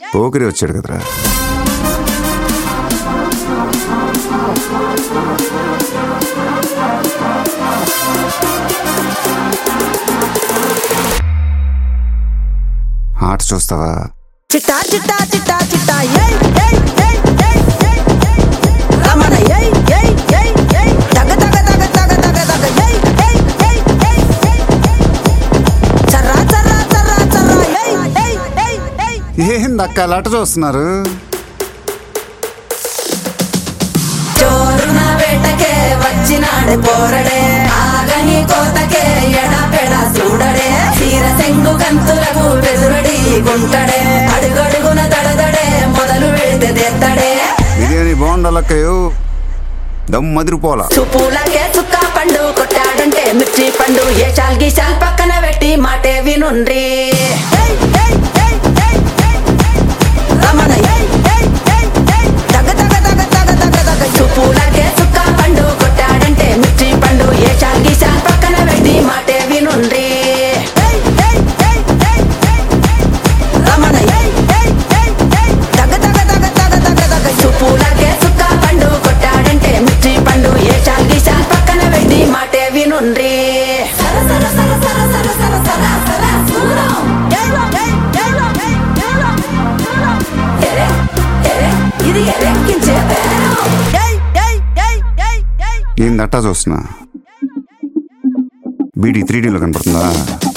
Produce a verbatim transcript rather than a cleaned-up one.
పోకిరి వచ్చాడు కదరా. ఆట చూస్తావా? చిట్టా చిట్టా చిట్టా చిట్టా ఏయ్ ఏయ్ ఏయ్ ఏయ్ ఏయ్ ఏయ్ రమణ ఏయ్ ఏయ్ ఏయ్ ఏయ్ తగ తగ తగ తగ తగ తగ ఏయ్ ఏయ్ ఏయ్ ఏయ్ ఏయ్ చర్రా చర్రా చర్రా చర్రా ఏయ్ ఏయ్ ఏయ్ ఏయ్ ఏందక్క అలా ఆట చూస్తున్నారు? చోరున వేటకే వచ్చినాడు పోరడే ఆగని కోతకే ఎడా పెడా చూడడే తీర సెంగు కంతులకు బెదురడి గుంటడే అడుగడుగున దడదడే మొదలు వెళ్తే తెత్తడే బిర్యానీ బాగుండాలక్కయ్యో, దమ్ మదిరిపోలా. చూపులకే చుక్క పండు కొట్టాడంటే మిర్చి పండు ఏ చాల్ గీసాల్ పక్కన పెట్టి మాటే వినుండ్రి రమణ తగ తగ తగ తగ తగ తగ చూపులకే చుక్క పండు కొట్టాడంటే మిర్చి పండు ఏ చాల్ గీసాల్ పక్కన పెట్టి మాటే వినుండ్రి రమణ తగ తగ తగ తగ తగ తగ చూపులకే చుక్క పండు కొట్టాడంటే మిర్చి పండు ఏ చాల్ గీసాల్ పక్కన పెట్టి మాటే వినుండ్రి ఏందట్టా చూస్తున్నా? బీడీ త్రీ డీలో కనపడుతుందా?